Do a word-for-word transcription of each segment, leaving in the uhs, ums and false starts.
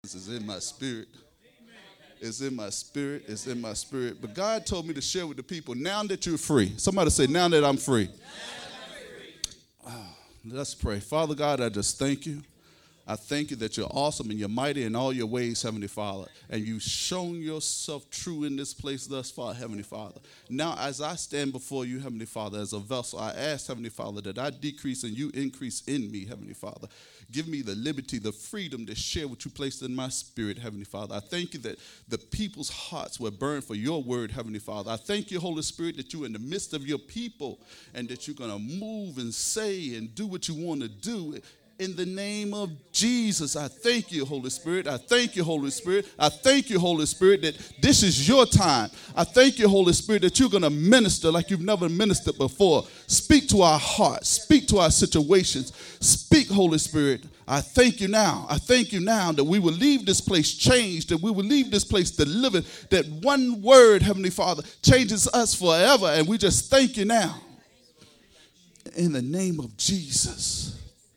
This is in my spirit. It's in my spirit. It's in my spirit. But God told me to share with the people, now that you're free. Somebody say, now that I'm free. Oh, let's pray. Father God, I just thank you. I thank you that you're awesome and you're mighty in all your ways, Heavenly Father. And you've shown yourself true in this place thus far, Heavenly Father. Now, as I stand before you, Heavenly Father, as a vessel, I ask, Heavenly Father, that I decrease and you increase in me, Heavenly Father. Give me the liberty, the freedom to share what you placed in my spirit, Heavenly Father. I thank you that the people's hearts were burned for your word, Heavenly Father. I thank you, Holy Spirit, that you're in the midst of your people and that you're going to move and say and do what you want to do. In the name of Jesus, I thank you, Holy Spirit. I thank you, Holy Spirit. I thank you, Holy Spirit, that this is your time. I thank you, Holy Spirit, that you're going to minister like you've never ministered before. Speak to our hearts. Speak to our situations. Speak, Holy Spirit. I thank you now. I thank you now that we will leave this place changed, that we will leave this place delivered, that one word, Heavenly Father, changes us forever. And we just thank you now. In the name of Jesus.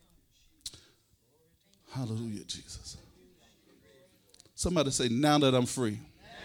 Hallelujah, Jesus. Somebody say, now that I'm free.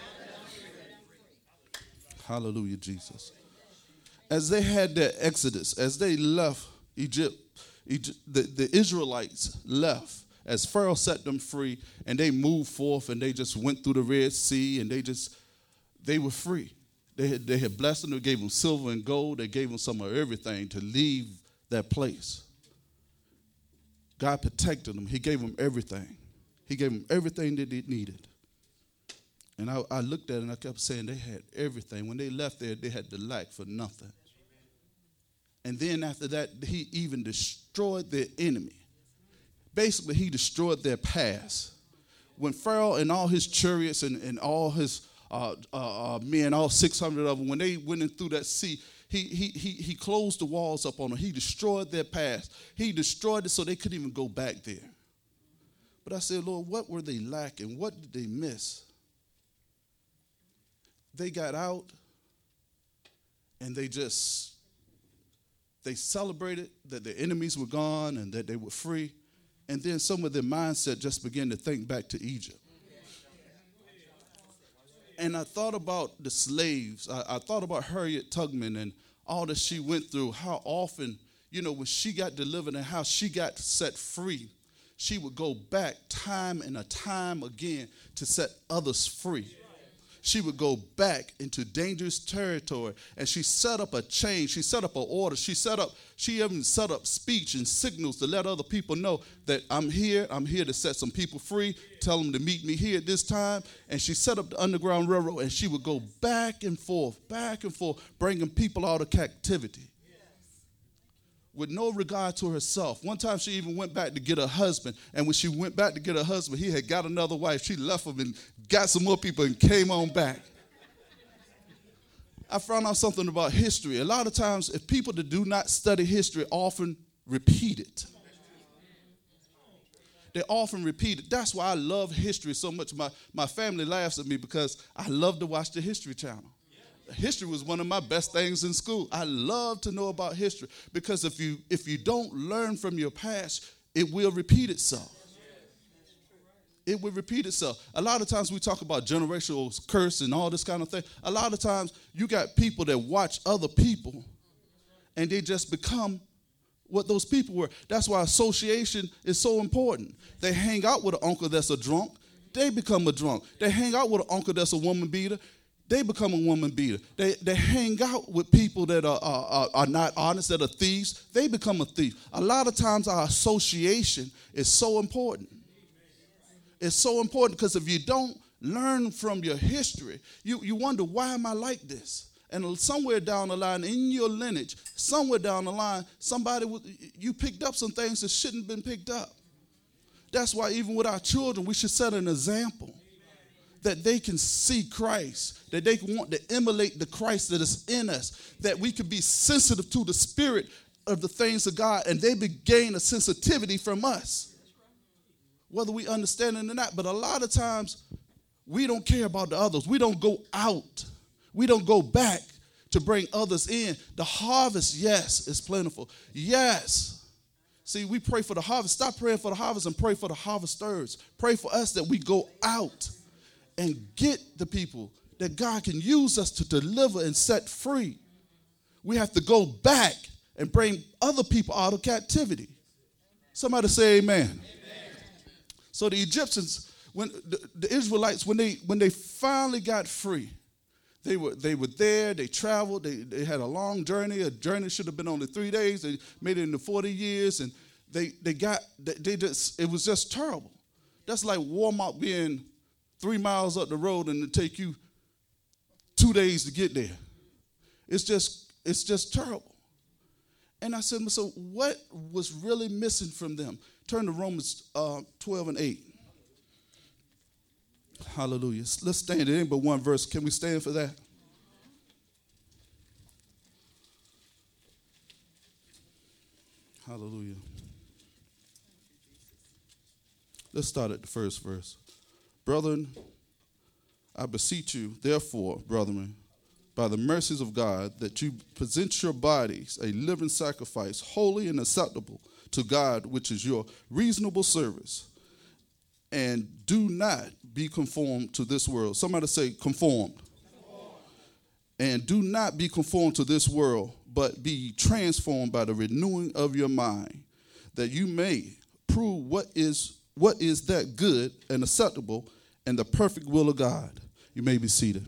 Hallelujah, Jesus. As they had their exodus, as they left Egypt, Egypt the, the Israelites left as Pharaoh set them free, and they moved forth and they just went through the Red Sea and they just, they were free. They had, they had blessed them, they gave them silver and gold, they gave them some of everything to leave that place. God protected them. He gave them everything. He gave them everything that they needed. And I, I looked at it and I kept saying they had everything. When they left there, they had to lack for nothing. And then after that, he even destroyed their enemy. Basically, he destroyed their past. When Pharaoh and all his chariots and, and all his uh, uh, uh, men, all six hundred of them, when they went in through that sea, He, he, he, he closed the walls up on them. He destroyed their past. He destroyed it so they couldn't even go back there. But I said, Lord, what were they lacking? What did they miss? They got out and they just, they celebrated that their enemies were gone and that they were free. And then some of their mindset just began to think back to Egypt. And I thought about the slaves. I, I thought about Harriet Tubman and all that she went through, how often, you know, when she got delivered and how she got set free, she would go back time and a time again to set others free. She would go back into dangerous territory, and she set up a chain. She set up an order. She set up, she even set up speech and signals to let other people know that I'm here. I'm here to set some people free. Tell them to meet me here at this time. And she set up the Underground Railroad, and she would go back and forth, back and forth, bringing people out of captivity with no regard to herself. One time she even went back to get her husband, and when she went back to get her husband, he had got another wife. She left him and got some more people and came on back. I found out something about history. A lot of times, if people that do not study history often repeat it. They often repeat it. That's why I love history so much. My, my family laughs at me because I love to watch the History Channel. History was one of my best things in school. I love to know about history because if you if you don't learn from your past, it will repeat itself. It will repeat itself. A lot of times we talk about generational curse and all this kind of thing. A lot of times you got people that watch other people and they just become what those people were. That's why association is so important. They hang out with an uncle that's a drunk, they become a drunk. They hang out with an uncle that's a woman beater, they become a woman beater. They they hang out with people that are, are, are not honest, that are thieves. They become a thief. A lot of times our association is so important. It's so important because if you don't learn from your history, you, you wonder, why am I like this? And somewhere down the line, in your lineage, somewhere down the line, somebody, you picked up some things that shouldn't have been picked up. That's why even with our children, we should set an example. That they can see Christ, that they can want to emulate the Christ that is in us, that we can be sensitive to the spirit of the things of God, and they gain a sensitivity from us, whether we understand it or not. But a lot of times, we don't care about the others. We don't go out. We don't go back to bring others in. The harvest, yes, is plentiful. Yes, See, we pray for the harvest. Stop praying for the harvest and pray for the harvesters. Pray for us that we go out and get the people that God can use us to deliver and set free. We have to go back and bring other people out of captivity. Somebody say amen. Amen. So the Egyptians, when the, the Israelites, when they when they finally got free, they were they were there, they traveled, they, they had a long journey. A journey should have been only three days. They made it into forty years, and they they got they, they just it was just terrible. That's like Walmart being three miles up the road and it take you two days to get there. It's just it's just terrible. And I said, so what was really missing from them? Turn to Romans uh, twelve and eight. Hallelujah. Let's stand. It ain't but one verse. Can we stand for that? Hallelujah. Let's start at the first verse. Brethren, I beseech you, therefore, brethren, by the mercies of God, that you present your bodies a living sacrifice, holy and acceptable to God, which is your reasonable service. And do not be conformed to this world. Somebody say conformed. Conformed. And do not be conformed to this world, but be transformed by the renewing of your mind, that you may prove what is what is that good and acceptable and the perfect will of God. You may be seated.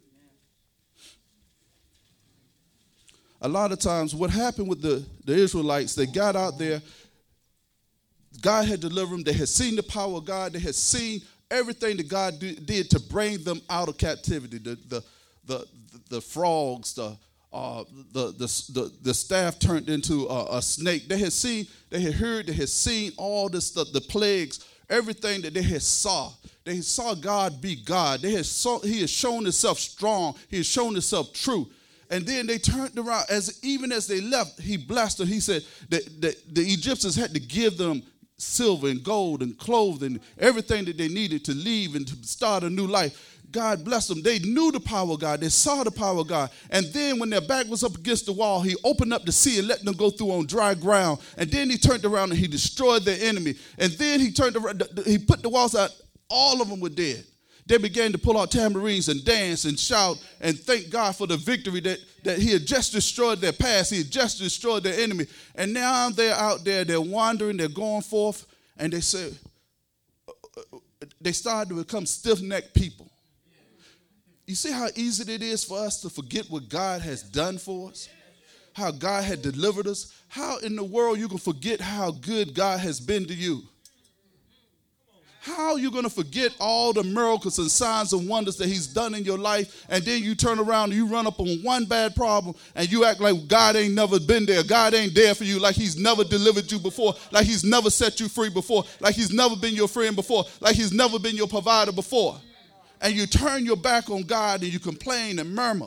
A lot of times what happened with the, the Israelites, they got out there, God had delivered them, they had seen the power of God, they had seen everything that God do, did to bring them out of captivity, the the the, the frogs, the, uh, the, the, the, the staff turned into a, a snake. They had seen, they had heard, they had seen all this stuff, the plagues, everything that they had saw. They saw God be God. They had saw, he had shown himself strong. He had shown himself true. And then they turned around, as even as they left, he blessed them. He said that, that the Egyptians had to give them silver and gold and clothing, everything that they needed to leave and to start a new life. God blessed them. They knew the power of God. They saw the power of God. And then when their back was up against the wall, he opened up the sea and let them go through on dry ground. And then he turned around and he destroyed their enemy. And then he turned around, he put the walls out. All of them were dead. They began to pull out tambourines and dance and shout and thank God for the victory that, that he had just destroyed their past. He had just destroyed their enemy. And now they're out there, they're wandering, they're going forth, and they say, they started to become stiff-necked people. You see how easy it is for us to forget what God has done for us? How God had delivered us? How in the world you can forget how good God has been to you? How are you going to forget all the miracles and signs and wonders that he's done in your life, and then you turn around and you run up on one bad problem and you act like God ain't never been there. God ain't there for you, like he's never delivered you before, like he's never set you free before, like he's never been your friend before, like he's never been your provider before. And you turn your back on God and you complain and murmur.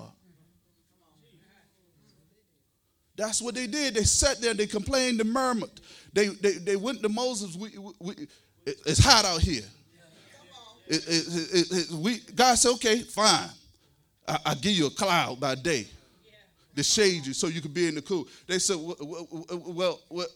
That's what they did. They sat there, they complained and murmured. They, they, they went to Moses, we, we, it's hot out here. It, it, it, it, we, God said, okay, fine. I, I'll give you a cloud by day to shade you so you can be in the cool. They said, well, well, well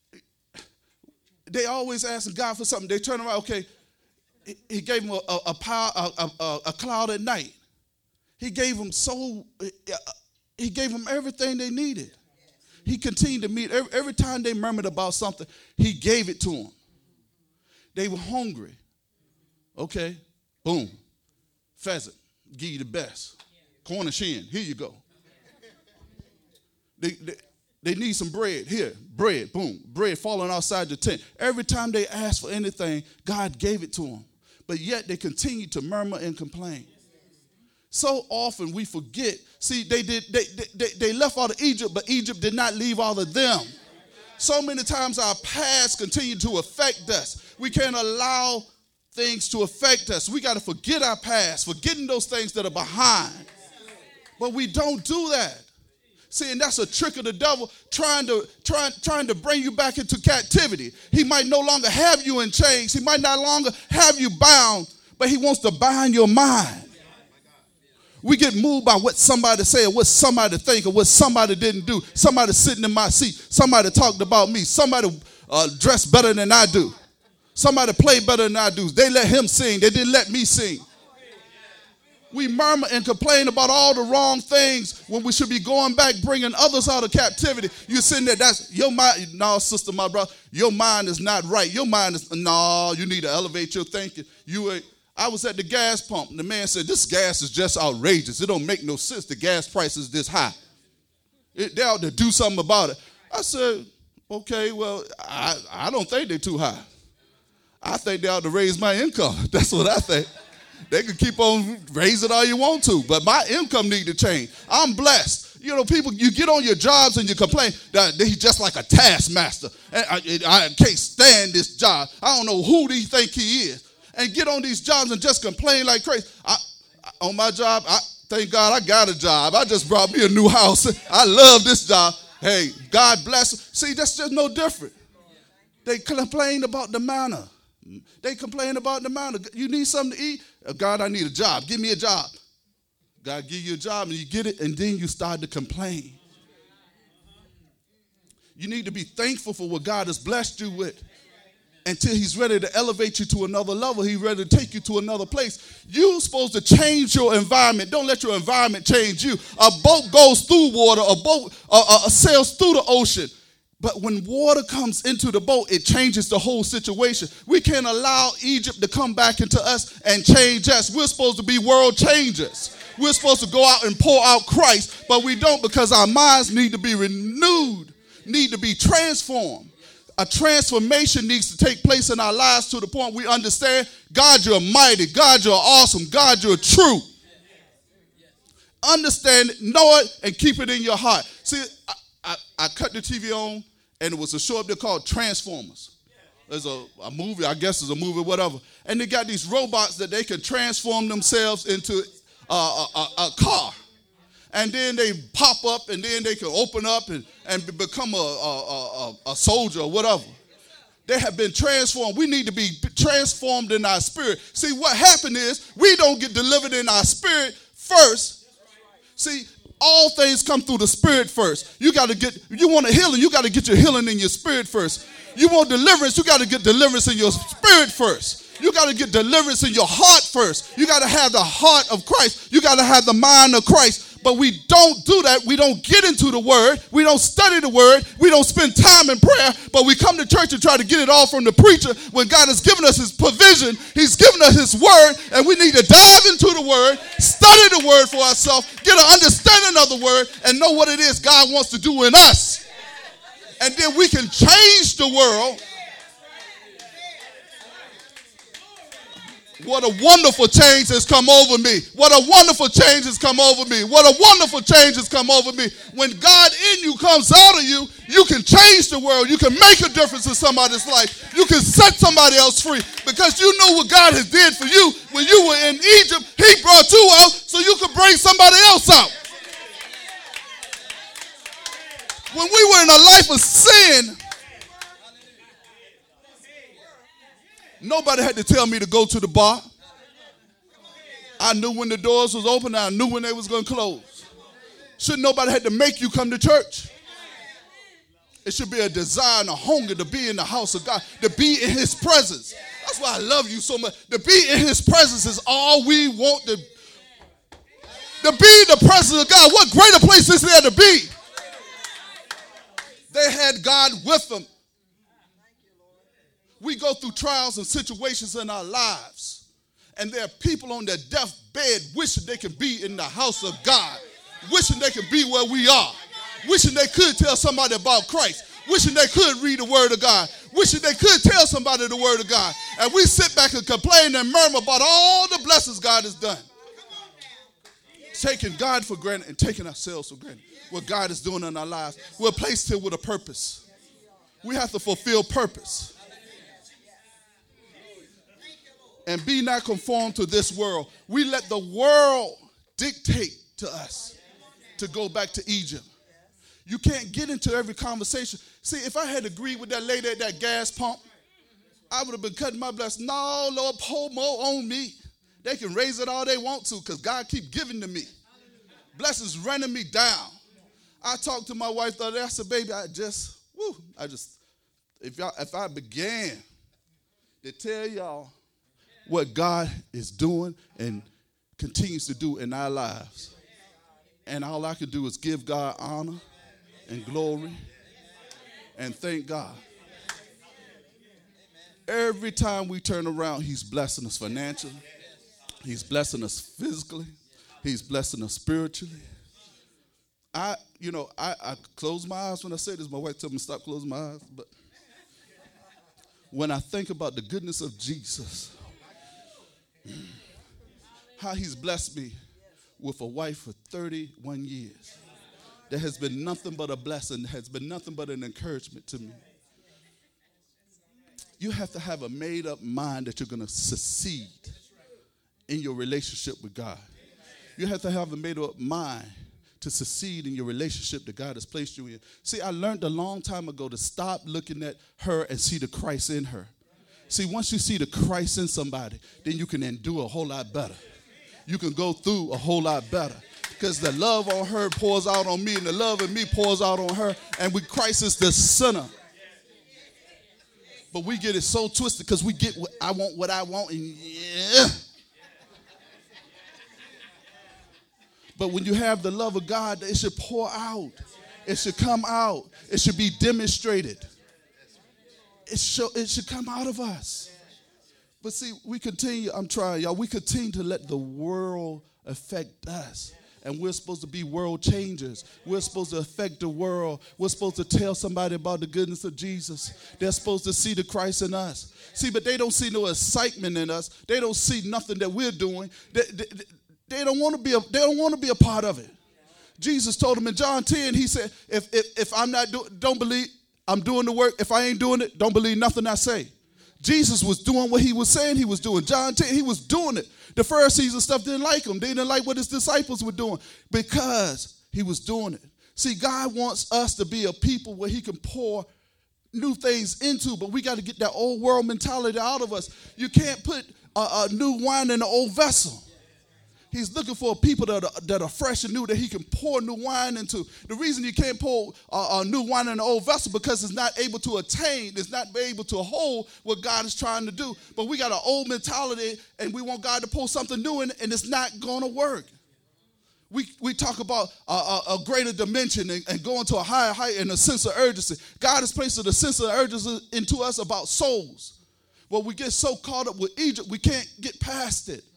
they always asking God for something. They turn around, okay, he gave them a, a, a, power, a, a, a cloud at night. He gave them so, he gave them everything they needed. He continued to meet, every, every time they murmured about something, he gave it to them. They were hungry. Okay, boom. Pheasant, give you the best. Corn shin, here you go. They, they, they need some bread. Here, bread, boom. Bread falling outside the tent. Every time they asked for anything, God gave it to them. But yet they continue to murmur and complain. So often we forget. See, they did they, they, they left out of Egypt, but Egypt did not leave all of them. So many times our past continue to affect us. We can't allow things to affect us. We got to forget our past, forgetting those things that are behind. But we don't do that. See, and that's a trick of the devil, trying to, trying, trying to bring you back into captivity. He might no longer have you in chains. He might no longer have you bound, but he wants to bind your mind. We get moved by what somebody said, what somebody think, or what somebody didn't do. Somebody sitting in my seat. Somebody talked about me. Somebody uh, dress better than I do. Somebody play better than I do. They let him sing. They didn't let me sing. We murmur and complain about all the wrong things when we should be going back, bringing others out of captivity. You're sitting there, that's your mind. No, sister, my brother, your mind is not right. Your mind is, no, you need to elevate your thinking. You, uh, I was at the gas pump, and the man said, this gas is just outrageous. It don't make no sense. The gas price is this high. It, they ought to do something about it. I said, okay, well, I, I don't think they're too high. I think they ought to raise my income. That's what I think. They can keep on raising all you want to, but my income need to change. I'm blessed. You know, people, you get on your jobs and you complain that he's just like a taskmaster. And I, I can't stand this job. I don't know who do you think he is. And get on these jobs and just complain like crazy. I, I, on my job, I thank God I got a job. I just brought me a new house. I love this job. Hey, God bless. See, that's just no different. They complain about the manna. They complain about the manna. You need something to eat? God, I need a job. Give me a job. God give you a job and you get it, and then you start to complain. You need to be thankful for what God has blessed you with until he's ready to elevate you to another level. He's ready to take you to another place. You're supposed to change your environment. Don't let your environment change you. A boat goes through water. A boat uh, uh, sails through the ocean. But when water comes into the boat, it changes the whole situation. We can't allow Egypt to come back into us and change us. We're supposed to be world changers. We're supposed to go out and pour out Christ, but we don't, because our minds need to be renewed, need to be transformed. A transformation needs to take place in our lives to the point we understand, God, you're mighty. God, you're awesome. God, you're true. Understand it, know it, and keep it in your heart. See, I, I, I cut the T V on, and it was a show up there called Transformers. There's a, a movie, I guess it's a movie, whatever. And they got these robots that they can transform themselves into a, a, a, a car. And then they pop up, and then they can open up and, and become a, a, a, a soldier or whatever. They have been transformed. We need to be transformed in our spirit. See, what happened is we don't get delivered in our spirit first. See, all things come through the spirit first. You got to get, you want a healing, you got to get your healing in your spirit first. You want deliverance, you got to get deliverance in your spirit first. You got to get deliverance in your heart first. You got to have the heart of Christ. You got to have the mind of Christ. But we don't do that. We don't get into the word. We don't study the word. We don't spend time in prayer. But we come to church and try to get it all from the preacher when God has given us his provision. He's given us his word. And we need to dive into the word, study the word for ourselves, get an understanding of the word, and know what it is God wants to do in us. And then we can change the world. What a wonderful change has come over me. What a wonderful change has come over me. What a wonderful change has come over me. When God in you comes out of you, you can change the world. You can make a difference in somebody's life. You can set somebody else free because you know what God has did for you. When you were in Egypt, he brought you out so you could bring somebody else out. When we were in a life of sin, nobody had to tell me to go to the bar. I knew when the doors was open. I knew when they was going to close. Shouldn't nobody had to make you come to church. It should be a desire and a hunger to be in the house of God, to be in his presence. That's why I love you so much. To be in his presence is all we want to, to be in the presence of God. What greater place is there to be? They had God with them. We go through trials and situations in our lives, and there are people on their deathbed wishing they could be in the house of God, wishing they could be where we are, wishing they could tell somebody about Christ, wishing they could read the word of God, wishing they could tell somebody the word of God. And we sit back and complain and murmur about all the blessings God has done, taking God for granted and taking ourselves for granted. What God is doing in our lives, we're placed here with a purpose. We have to fulfill purpose. And be not conformed to this world. We let the world dictate to us to go back to Egypt. You can't get into every conversation. See, if I had agreed with that lady at that gas pump, I would have been cutting my blessing. No, Lord, pour more on me. They can raise it all they want to because God keep giving to me. Blessings running me down. I talked to my wife the other day. I said, baby, I just, woo, I just, if y'all, if I began to tell y'all what God is doing and continues to do in our lives, and all I can do is give God honor and glory and thank God. Every time we turn around, he's blessing us financially. He's blessing us physically. He's blessing us spiritually. I, you know, I, I close my eyes when I say this. My wife tells me to stop closing my eyes. But when I think about the goodness of Jesus, how he's blessed me with a wife for thirty-one years. There has been nothing but a blessing. There has been nothing but an encouragement to me. You have to have a made-up mind that you're going to succeed in your relationship with God. You have to have a made-up mind to succeed in your relationship that God has placed you in. See, I learned a long time ago to stop looking at her and see the Christ in her. See, once you see the Christ in somebody, then you can endure a whole lot better. You can go through a whole lot better. Because the love on her pours out on me, and the love in me pours out on her, and with Christ is the center. But we get it so twisted because we get what I want, what I want, and yeah. But when you have the love of God, it should pour out. It should come out. It should be demonstrated. It should, it should come out of us. But see, we continue, I'm trying, y'all, we continue to let the world affect us. And we're supposed to be world changers. We're supposed to affect the world. We're supposed to tell somebody about the goodness of Jesus. They're supposed to see the Christ in us. See, but they don't see no excitement in us. They don't see nothing that we're doing. They, they, they don't want to be a, they don't want to be a part of it. Jesus told them in John ten, he said, if, if, if I'm not doing, don't believe I'm doing the work. If I ain't doing it, don't believe nothing I say. Jesus was doing what he was saying he was doing. John ten, he was doing it. The Pharisees and stuff didn't like him. They didn't like what his disciples were doing because he was doing it. See, God wants us to be a people where he can pour new things into, but we got to get that old world mentality out of us. You can't put a, a new wine in an old vessel. He's looking for people that are, that are fresh and new that he can pour new wine into. The reason you can't pour a, a new wine in an old vessel because it's not able to attain, it's not able to hold what God is trying to do. But we got an old mentality and we want God to pour something new in, and it's not going to work. We we talk about a, a, a greater dimension and, and going to a higher height and a sense of urgency. God has placed a sense of urgency into us about souls. But we get so caught up with Egypt, we can't get past it.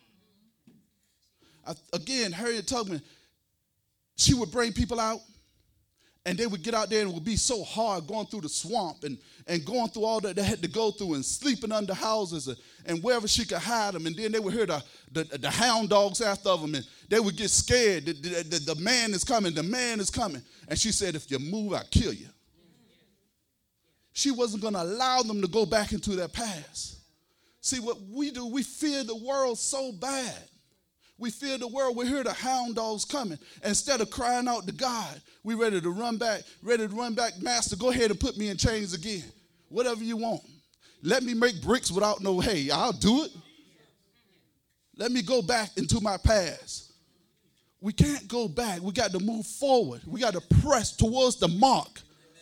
I, again, Harriet Tubman, she would bring people out, and they would get out there and it would be so hard going through the swamp and, and going through all that they had to go through and sleeping under houses and, and wherever she could hide them. And then they would hear the, the, the hound dogs after them, and they would get scared. The, the, the, the man is coming. The man is coming. And she said, if you move, I'll kill you. She wasn't going to allow them to go back into their past. See, what we do, we fear the world so bad. We fear the world. We hear the hound dogs coming. Instead of crying out to God, we ready to run back, ready to run back. Master, go ahead and put me in chains again. Whatever you want. Let me make bricks without no hay. I'll do it. Let me go back into my past. We can't go back. We got to move forward. We got to press towards the mark.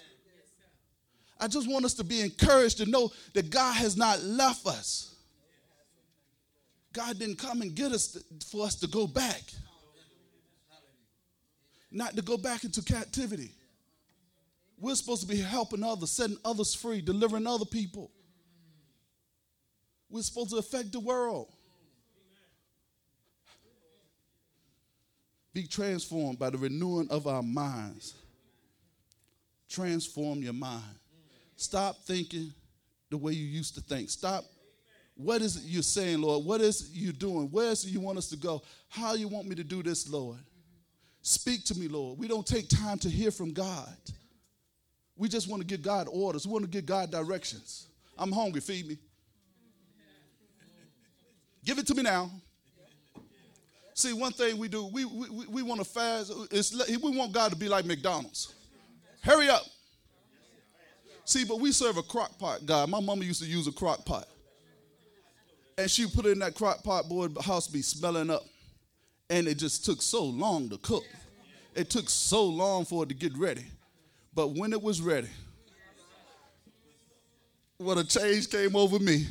I just want us to be encouraged to know that God has not left us. God didn't come and get us to, for us to go back. Not to go back into captivity. We're supposed to be helping others, setting others free, delivering other people. We're supposed to affect the world. Be transformed by the renewing of our minds. Transform your mind. Stop thinking the way you used to think. Stop. What is it you're saying, Lord? What is it you're doing? Where is it you want us to go? How you want me to do this, Lord? Speak to me, Lord. We don't take time to hear from God. We just want to give God orders. We want to give God directions. I'm hungry. Feed me. Give it to me now. See, one thing we do, we we, we want to fast. It's, we want God to be like McDonald's. Hurry up. See, but we serve a crock pot God. My mama used to use a crock pot. And she put it in that crock pot, boy, the house be smelling up. And it just took so long to cook. It took so long for it to get ready. But when it was ready, what a change came over me.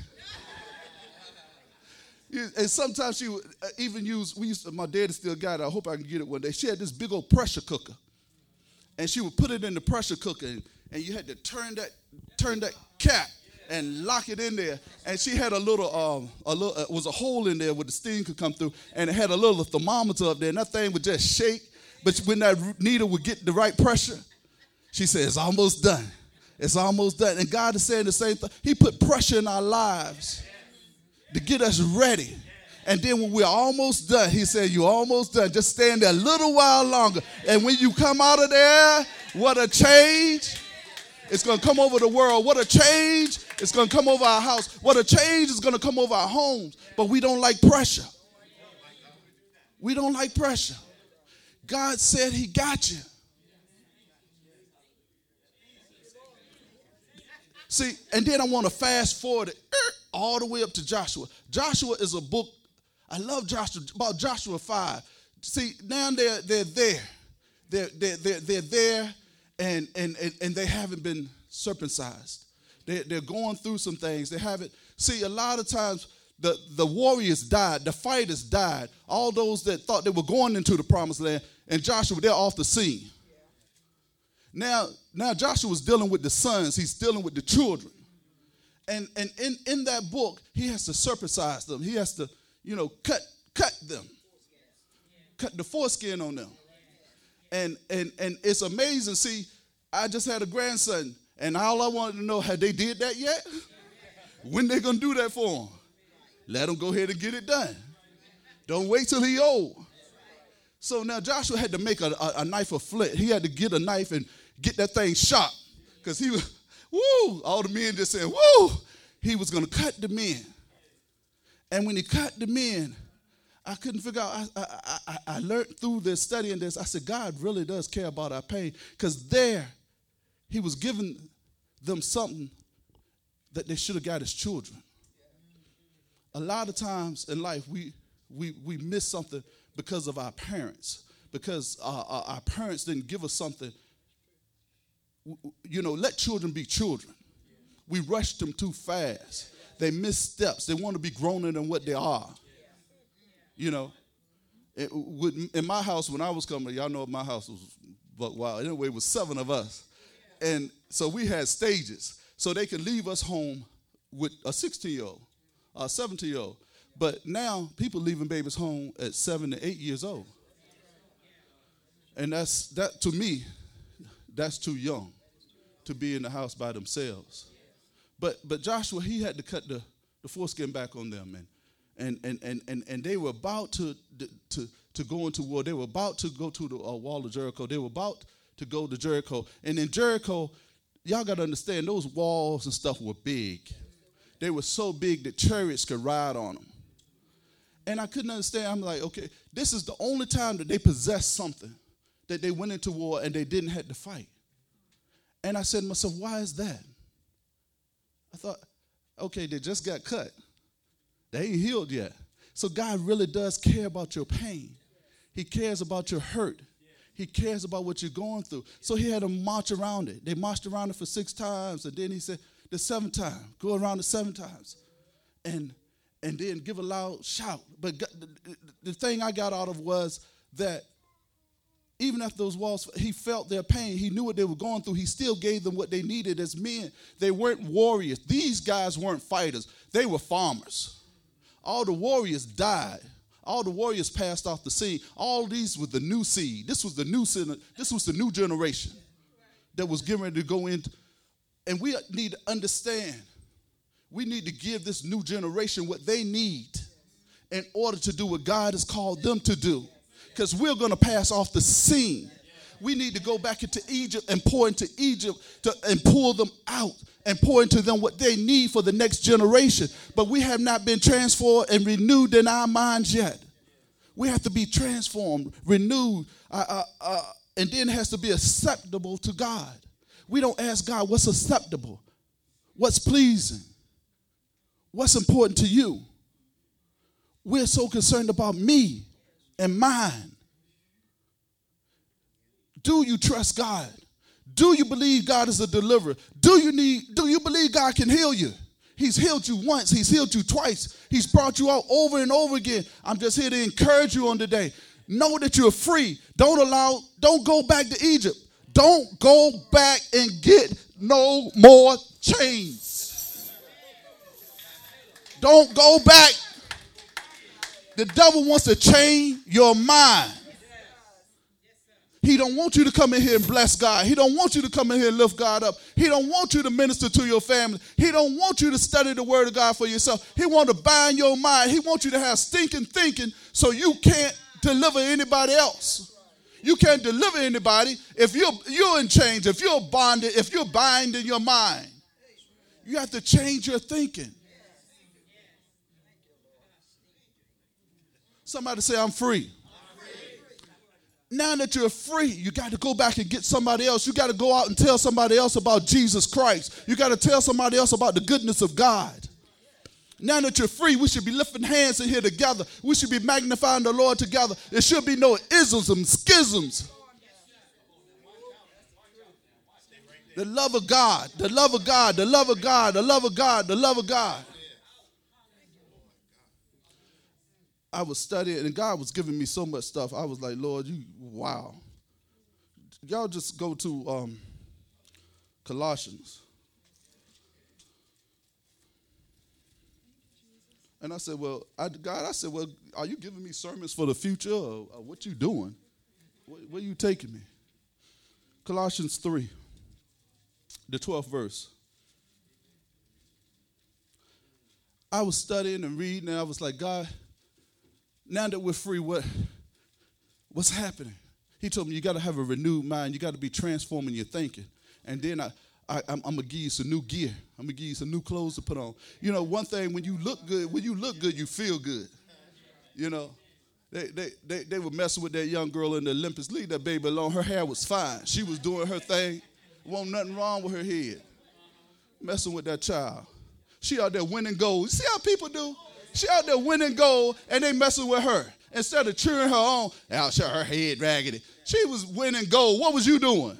And sometimes she would even use, we used to, my daddy still got it, I hope I can get it one day. She had this big old pressure cooker. And she would put it in the pressure cooker, and, and you had to turn that turn that cap and lock it in there. And she had a little, um, a little, uh, was a hole in there where the steam could come through, and it had a little thermometer up there, and that thing would just shake. But when that needle would get the right pressure, she said, it's almost done. It's almost done. And God is saying the same thing. He put pressure in our lives to get us ready. And then when we're almost done, he said, you're almost done. Just stand there a little while longer. And when you come out of there, what a change. It's going to come over the world. What a change. It's going to come over our house. What a change is going to come over our homes. But we don't like pressure. We don't like pressure. God said he got you. See, and then I want to fast forward it all the way up to Joshua. Joshua is a book, I love Joshua, about Joshua five. See, now they're, they're there. They're, they're, they're, they're there, and, and, and, and they haven't been circumcised. They're, they're going through some things. They haven't. See, a lot of times the, the warriors died. The fighters died. All those that thought they were going into the promised land, and Joshua, they're off the scene. Now, now Joshua was dealing with the sons. He's dealing with the children. And, and in, in that book, he has to circumcise them. He has to, you know, cut cut them. Cut the foreskin on them. And, and, and it's amazing. See, I just had a grandson, and all I wanted to know, had they did that yet? When they going to do that for him? Let him go ahead and get it done. Don't wait till he old. So now Joshua had to make a, a, a knife of flint. He had to get a knife and get that thing sharp, because he was, woo, all the men just saying, woo, he was going to cut the men. And when he cut the men, I couldn't figure out, I, I, I, I learned through this, studying this, I said, God really does care about our pain, because there, he was giving them something that they should have got as children. A lot of times in life, we, we, we miss something because of our parents, because uh, our parents didn't give us something. You know, let children be children. We rush them too fast. They miss steps. They want to be growner than what they are. You know, it, with, in my house, when I was coming, y'all know my house was buck wild. Anyway, it was seven of us. And so we had stages. So they could leave us home with a sixteen-year-old, a seventeen-year-old. But now people leaving babies home at seven to eight years old. And that's, that to me, that's too young to be in the house by themselves. But but Joshua, he had to cut the, the foreskin back on them. And and and and and, and they were about to, to, to go into war. They were about to go to the uh, wall of Jericho. They were about to go to Jericho. And in Jericho, y'all got to understand, those walls and stuff were big. They were so big that chariots could ride on them. And I couldn't understand. I'm like, okay, this is the only time that they possessed something, that they went into war and they didn't have to fight. And I said to myself, why is that? I thought, okay, they just got cut. They ain't healed yet. So God really does care about your pain. He cares about your hurt. He cares about what you're going through. So he had them march around it. They marched around it for six times, and then he said, the seventh time, go around it seven times. And and then give a loud shout. But God, the, the thing I got out of was that even after those walls, he felt their pain. He knew what they were going through. He still gave them what they needed as men. They weren't warriors. These guys weren't fighters. They were farmers. All the warriors died. All the warriors passed off the scene. All these were the new seed. This was the new sin. This was the new generation that was getting ready to go into. And we need to understand, we need to give this new generation what they need in order to do what God has called them to do. Because we're going to pass off the scene. We need to go back into Egypt and pour into Egypt to, and pull them out and pour into them what they need for the next generation. But we have not been transformed and renewed in our minds yet. We have to be transformed, renewed, uh, uh, uh, and then it has to be acceptable to God. We don't ask God what's acceptable, what's pleasing, what's important to you. We're so concerned about me and mine. Do you trust God? Do you believe God is a deliverer? Do you need, do you believe God can heal you? He's healed you once. He's healed you twice. He's brought you out over and over again. I'm just here to encourage you on today. Know that you're free. Don't allow, don't go back to Egypt. Don't go back and get no more chains. Don't go back. The devil wants to chain your mind. He don't want you to come in here and bless God. He don't want you to come in here and lift God up. He don't want you to minister to your family. He don't want you to study the word of God for yourself. He wants to bind your mind. He wants you to have stinking thinking so you can't deliver anybody else. You can't deliver anybody if you're, you're in chains, if you're bonded, if you're bound in your mind. You have to change your thinking. Somebody say, I'm free. Now that you're free, you got to go back and get somebody else. You got to go out and tell somebody else about Jesus Christ. You got to tell somebody else about the goodness of God. Now that you're free, we should be lifting hands in here together. We should be magnifying the Lord together. There should be no isms and schisms. The love of God, the love of God, the love of God, the love of God, the love of God. I was studying, and God was giving me so much stuff. I was like, Lord, you, wow. Y'all just go to um, Colossians. And I said, well, I, God, I said, well, are you giving me sermons for the future, or, or what you doing? Where, where you taking me? Colossians three, the twelfth verse. I was studying and reading, and I was like, God, now that we're free, what, what's happening? He told me you got to have a renewed mind. You got to be transforming your thinking. And then I, I, I'm, I'm going to give you some new gear. I'm going to give you some new clothes to put on. You know, one thing, when you look good, when you look good, you feel good. You know, they, they, they, they were messing with that young girl in the Olympics. Leave that baby alone. Her hair was fine. She was doing her thing. Wasn't nothing wrong with her head. Messing with that child. She out there winning gold. See how people do? She out there winning gold, and they messing with her. Instead of cheering her on, out shut her head raggedy. She was winning gold. What was you doing?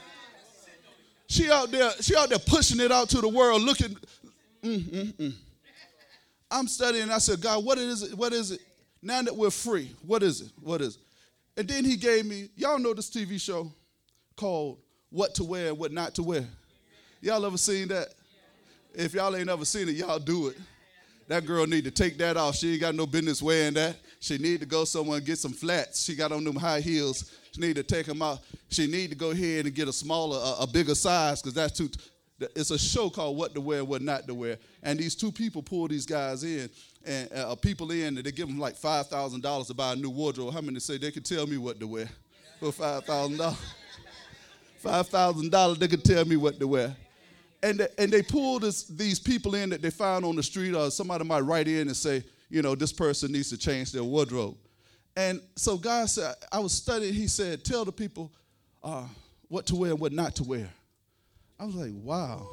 She out there, she out there pushing it out to the world, looking. Mm, mm, mm. I'm studying. I said, God, what is it? What is it? Now that we're free, what is it? What is it? And then he gave me, y'all know this T V show called What to Wear and What Not to Wear. Y'all ever seen that? If y'all ain't ever seen it, y'all do it. That girl need to take that off. She ain't got no business wearing that. She need to go somewhere and get some flats. She got on them high heels. She need to take them out. She need to go ahead and get a smaller, a, a bigger size, because that's too. It's a show called What to Wear and What Not to Wear. And these two people pull these guys in, and uh, people in, and they give them like five thousand dollars to buy a new wardrobe. How many say they can tell me what to wear for five thousand dollars? five thousand dollars, they can tell me what to wear. And they, and they pull this, these people in that they found on the street, or somebody might write in and say, you know, this person needs to change their wardrobe. And so God said, I was studying, he said, tell the people uh, what to wear and what not to wear. I was like, wow.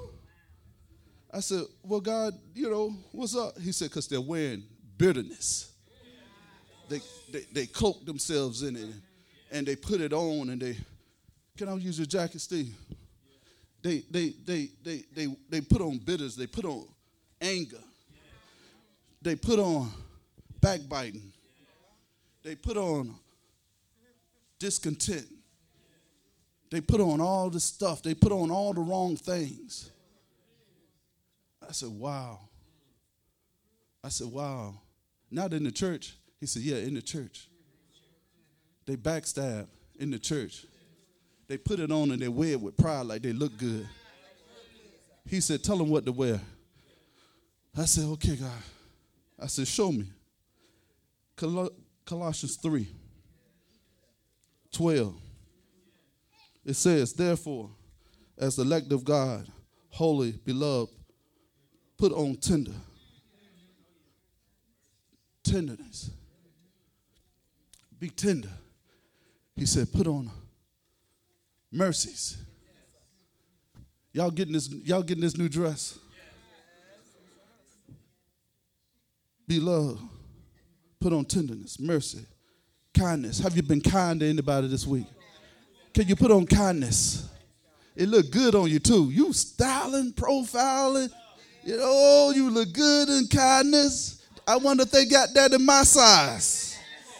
I said, well, God, you know, what's up? He said, because they're wearing bitterness. They, they they cloak themselves in it, and they put it on, and they, can I use your jacket, Steve? They they they they they they put on bitterness. They put on anger. They put on backbiting. They put on discontent. They put on all this stuff. They put on all the wrong things. I said, wow. I said, wow. Not in the church. He said, yeah, in the church. They backstab in the church. They put it on and they wear it with pride like they look good. He said, tell them what to wear. I said, okay, God. I said, show me. Col- Colossians three, twelve. It says, therefore, as the elect of God, holy, beloved, put on tender. Tenderness. Be tender. He said, put on mercies. Y'all getting this, y'all getting this new dress? Beloved, put on tenderness, mercy, kindness. Have you been kind to anybody this week? Can you put on kindness? It look good on you too. You styling, profiling. You know, you look good in kindness. I wonder if they got that in my size.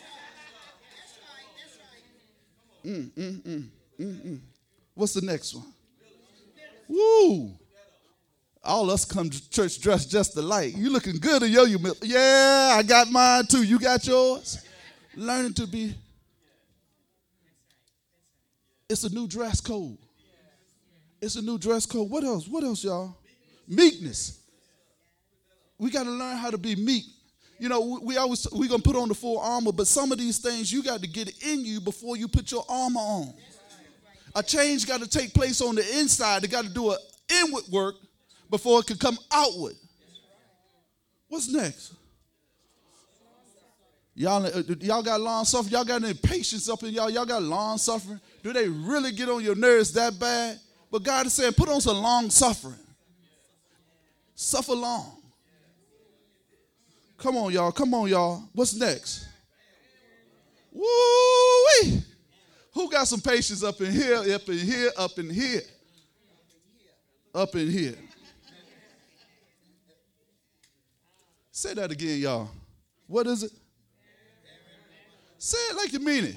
Mm, mm, mm, mm, mm. What's the next one? Woo! All us come to church dressed just alike. You looking good in your humility. Yeah, I got mine too. You got yours? Learning to be. It's a new dress code. It's a new dress code. What else? What else, y'all? Meekness. We got to learn how to be meek. You know, we, we always, we're going to put on the full armor, but some of these things, you got to get it in you before you put your armor on. A change got to take place on the inside. They got to do an inward work before it can come outward. What's next? Y'all, uh, y'all got long suffering? Y'all got any patience up in y'all? Y'all got long suffering? Do they really get on your nerves that bad? But God is saying, put on some long suffering. Suffer long. Come on, y'all. Come on, y'all. What's next? Woo-wee. Who got some patience up in here, up in here, up in here? Up in here. Say that again, y'all. What is it? Say it like you mean it.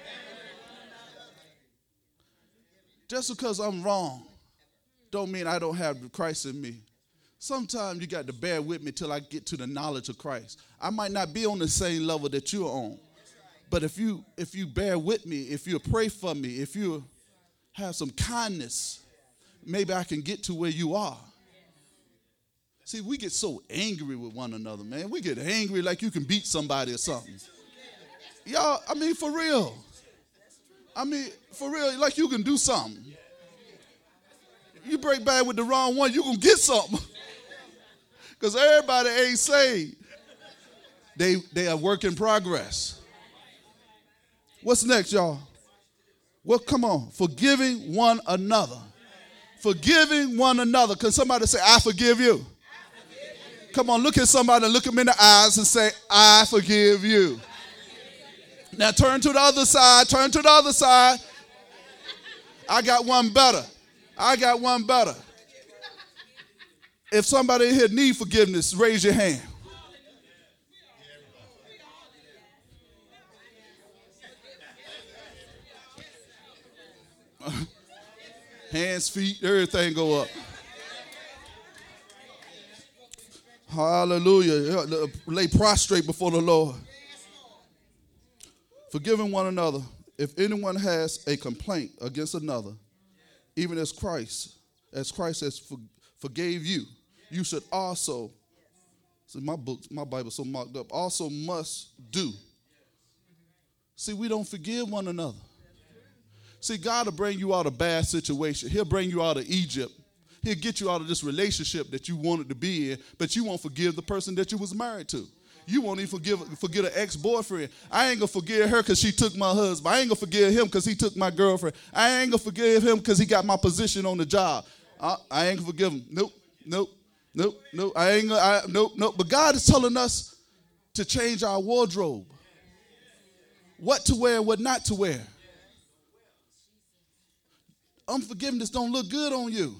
Just because I'm wrong don't mean I don't have Christ in me. Sometimes you got to bear with me till I get to the knowledge of Christ. I might not be on the same level that you're on. But if you if you bear with me, if you pray for me, if you have some kindness, maybe I can get to where you are. See, we get so angry with one another, man. We get angry like you can beat somebody or something. Y'all, I mean, for real. I mean, for real, like you can do something. You break bad with the wrong one, you can get something. Because everybody ain't saved. They, they are work in progress. What's next, y'all? Well, come on. Forgiving one another. Forgiving one another. Can somebody say, I forgive you? I forgive you. Come on, look at somebody, look them in the eyes and say, I forgive you. Now turn to the other side. Turn to the other side. I got one better. I got one better. If somebody in here need forgiveness, raise your hand. Hands, feet, everything go up. Hallelujah. Lay prostrate before the Lord. Forgiving one another. If anyone has a complaint against another, even as Christ, as Christ has for, forgave you, you should also, see my book, my Bible's so marked up, also must do. See, we don't forgive one another. See, God will bring you out of a bad situation. He'll bring you out of Egypt. He'll get you out of this relationship that you wanted to be in, but you won't forgive the person that you was married to. You won't even forgive, forget an ex-boyfriend. I ain't going to forgive her because she took my husband. I ain't going to forgive him because he took my girlfriend. I ain't going to forgive him because he got my position on the job. I, I ain't going to forgive him. Nope, nope, nope, nope. I ain't going to, nope, nope. But God is telling us to change our wardrobe. What to wear and what not to wear. Unforgiveness don't look good on you.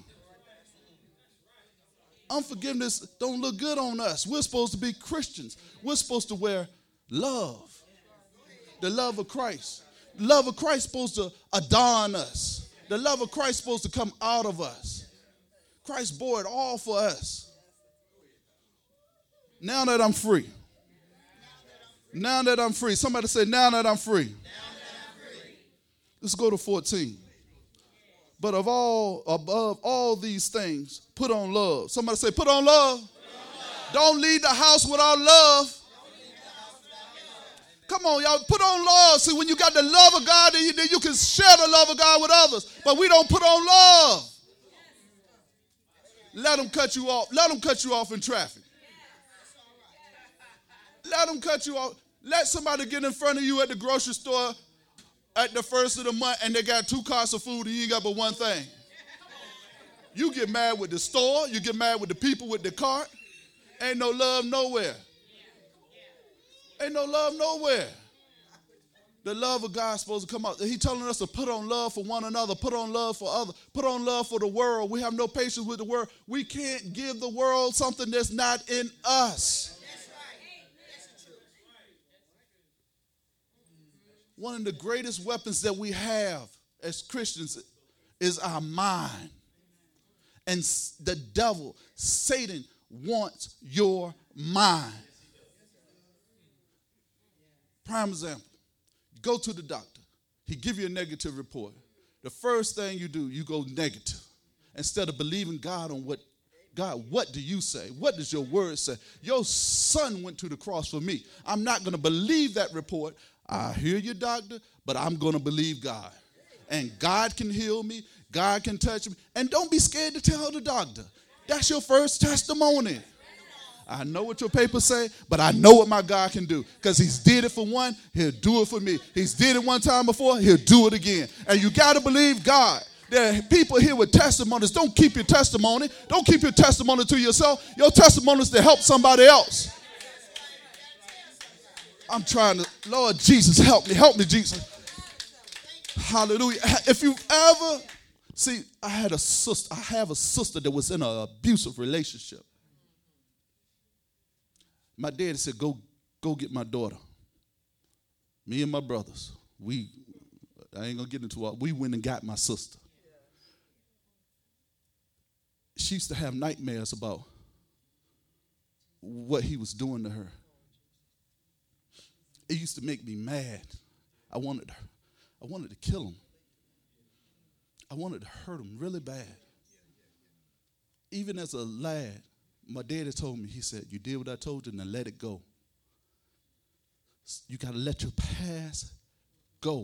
Unforgiveness don't look good on us. We're supposed to be Christians. We're supposed to wear love. The love of Christ. The love of Christ is supposed to adorn us. The love of Christ is supposed to come out of us. Christ bore it all for us. Now that I'm free. Now that I'm free. Somebody say, now that I'm free. Let's go to fourteen. But of all, above all these things, put on love. Somebody say, put on love. Put on love. Don't leave the house without love. House without love. Come on, y'all, put on love. See, when you got the love of God, then you, then you can share the love of God with others. But we don't put on love. Let them cut you off. Let them cut you off in traffic. Let them cut you off. Let somebody get in front of you at the grocery store at the first of the month and they got two carts of food and you ain't got but one thing. You get mad with the store. You get mad with the people with the cart. Ain't no love nowhere. Ain't no love nowhere. The love of God is supposed to come out. He's telling us to put on love for one another, put on love for others, put on love for the world. We have no patience with the world. We can't give the world something that's not in us. That's right. That's true. One of the greatest weapons that we have as Christians is our mind. And the devil, Satan, wants your mind. Prime example. Go to the doctor. He give you a negative report. The first thing you do, you go negative. Instead of believing God on what, God, what do you say? What does your word say? Your son went to the cross for me. I'm not going to believe that report. I hear you, doctor, but I'm going to believe God. And God can heal me. God can touch me. And don't be scared to tell the doctor. That's your first testimony. I know what your papers say, but I know what my God can do. Because he's did it for one, he'll do it for me. He's did it one time before, he'll do it again. And you got to believe God. There are people here with testimonies. Don't keep your testimony. Don't keep your testimony to yourself. Your testimony is to help somebody else. I'm trying to, Lord Jesus, help me. Help me, Jesus. Hallelujah. If you've ever, see, I had a sister, I have a sister that was in an abusive relationship. My daddy said, go, go get my daughter. Me and my brothers, we, I ain't going to get into it. We went and got my sister. She used to have nightmares about what he was doing to her. It used to make me mad. I wanted her. I wanted to kill him. I wanted to hurt him really bad. Even as a lad, my daddy told me, he said, you did what I told you, now let it go. You got to let your past go.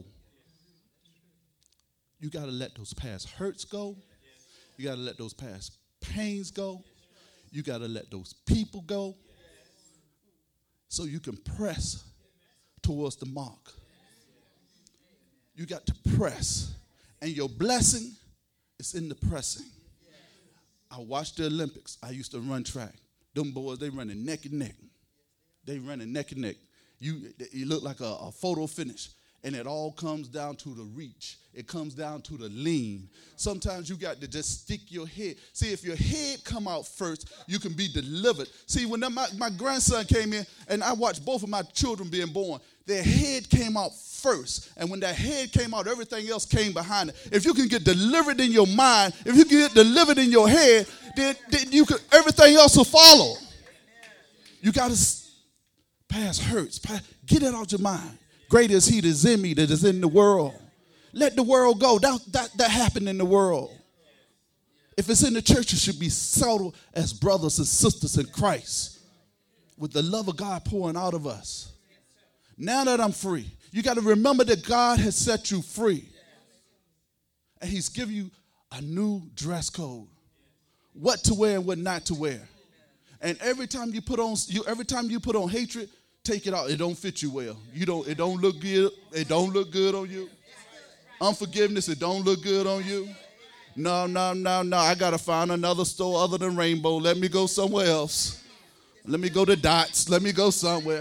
You got to let those past hurts go. You got to let those past pains go. You got to let those people go so you can press towards the mark. You got to press. And your blessing is in the pressing. I watched the Olympics. I used to run track. Them boys, they running neck and neck. They running neck and neck. You, you look like a, a photo finish. And it all comes down to the reach. It comes down to the lean. Sometimes you got to just stick your head. See, if your head come out first, you can be delivered. See, when that, my, my grandson came in, and I watched both of my children being born, their head came out first. And when that head came out, everything else came behind it. If you can get delivered in your mind, if you can get delivered in your head, then, then you can, everything else will follow. You got to pass hurts. Pass, get it out your mind. Greater is he that is in me that is in the world. Let the world go. That, that, that happened in the world. If it's in the church, it should be settled as brothers and sisters in Christ with the love of God pouring out of us. Now that I'm free, you got to remember that God has set you free. And he's given you a new dress code. What to wear and what not to wear. And every time you put on you every time you put on hatred, take it out. It don't fit you well. You don't it don't look good. It don't look good on you. Unforgiveness, it don't look good on you. No, no, no, no. I gotta find another store other than Rainbow. Let me go somewhere else. Let me go to Dots. Let me go somewhere.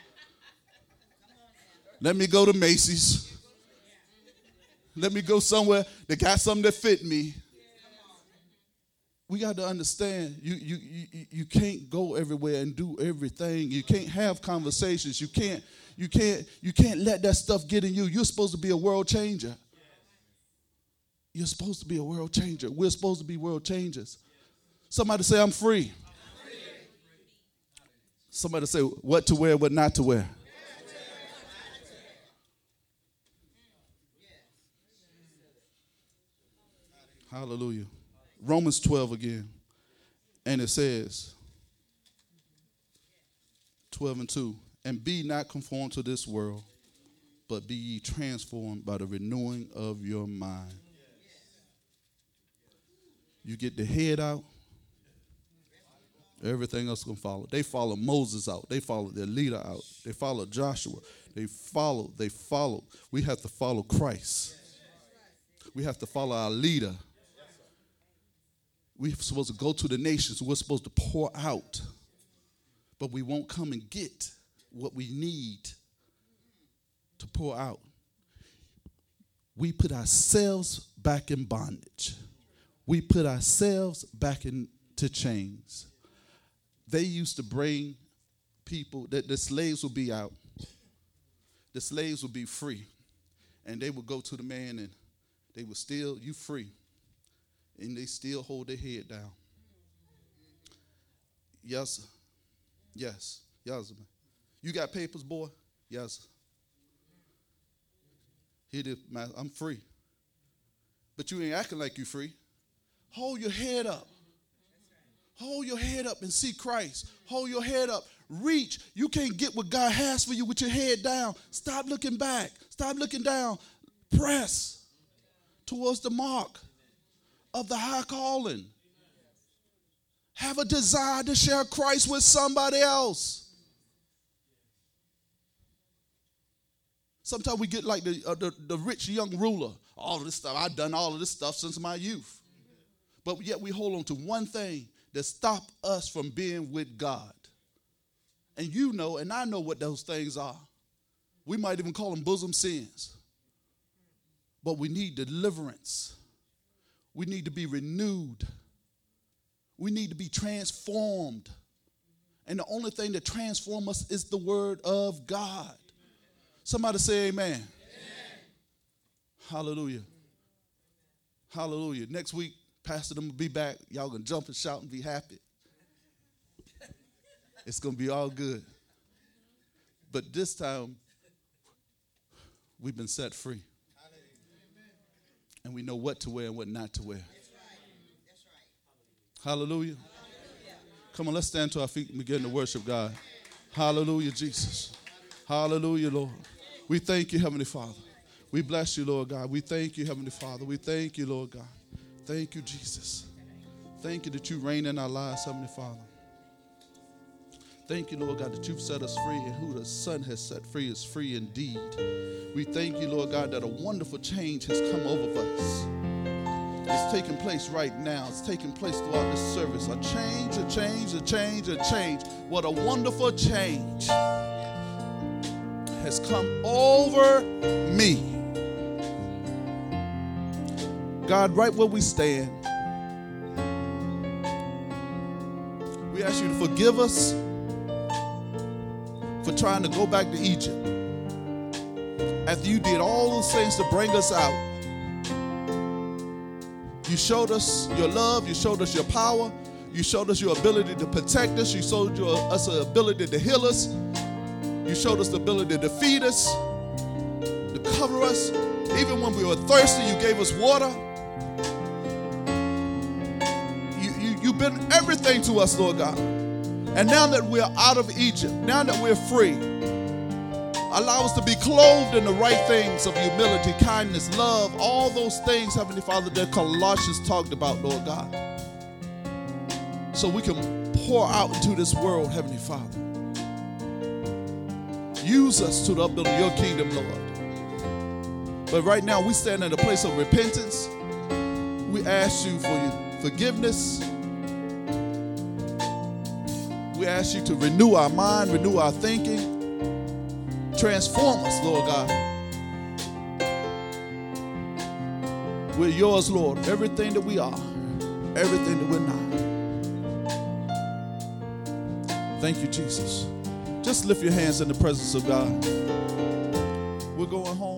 Let me go to Macy's. Let me go somewhere that got something that fit me. We got to understand you, you, you, you can't go everywhere and do everything. You can't have conversations. You can't, you can't, you can't let that stuff get in you. You're supposed to be a world changer. You're supposed to be a world changer. We're supposed to be world changers. Somebody say, I'm free. I'm free. Somebody say, what to wear, what not to wear. Hallelujah. Romans twelve again. And it says, twelve and two, and be not conformed to this world, but be ye transformed by the renewing of your mind. You get the head out, everything else is going to follow. They follow Moses out. They follow their leader out. They follow Joshua. They follow, they follow. We have to follow Christ. We have to follow our leader. We're supposed to go to the nations. We're supposed to pour out. But we won't come and get what we need to pour out, we put ourselves back in bondage. We put ourselves back into chains. They used to bring people, that the slaves would be out. The slaves would be free. And they would go to the man and they would still, you free. And they still hold their head down. Yes, sir. Yes. Yes, man. You got papers, boy? Yes, sir. He did, man, I'm free. But you ain't acting like you free. Hold your head up. Hold your head up and see Christ. Hold your head up. Reach. You can't get what God has for you with your head down. Stop looking back. Stop looking down. Press towards the mark of the high calling. Have a desire to share Christ with somebody else. Sometimes we get like the, uh, the, the rich young ruler. All of this stuff, I've done all of this stuff since my youth. But yet we hold on to one thing that stop us from being with God. And you know, and I know what those things are. We might even call them bosom sins. But we need deliverance. We need to be renewed. We need to be transformed. And the only thing that transforms us is the word of God. Somebody say amen. Amen. Hallelujah. Hallelujah. Next week, Pastor them will be back. Y'all gonna jump and shout and be happy. It's gonna be all good. But this time, we've been set free. And we know what to wear and what not to wear. That's right. That's right. Hallelujah. Hallelujah. Come on, let's stand to our feet and begin to worship God. Hallelujah, Jesus. Hallelujah, Lord. We thank you, Heavenly Father. We bless you, Lord God. We thank you, Heavenly Father. We thank you, Lord God. Thank you, Jesus. Thank you that you reign in our lives, Heavenly Father. Thank you, Lord God, that you've set us free, and who the Son has set free is free indeed. We thank you, Lord God, that a wonderful change has come over us. It's taking place right now. It's taking place throughout this service. A change, a change, a change, a change. What a wonderful change has come over me. God, right where we stand, we ask you to forgive us for trying to go back to Egypt. After you did all those things to bring us out, you showed us your love, you showed us your power, you showed us your ability to protect us, you showed your, us the ability to heal us, you showed us the ability to feed us, to cover us. Even when we were thirsty, you gave us water. You, you, you've been everything to us, Lord God. And now that we're out of Egypt, now that we're free, allow us to be clothed in the right things of humility, kindness, love, all those things, Heavenly Father, that Colossians talked about, Lord God. So we can pour out into this world, Heavenly Father. Use us to the upbuilding of your kingdom, Lord. But right now, we stand in a place of repentance. We ask you for your forgiveness. We ask you to renew our mind, renew our thinking. Transform us, Lord God. We're yours, Lord. Everything that we are, everything that we're not. Thank you, Jesus. Just lift your hands in the presence of God. We're going home.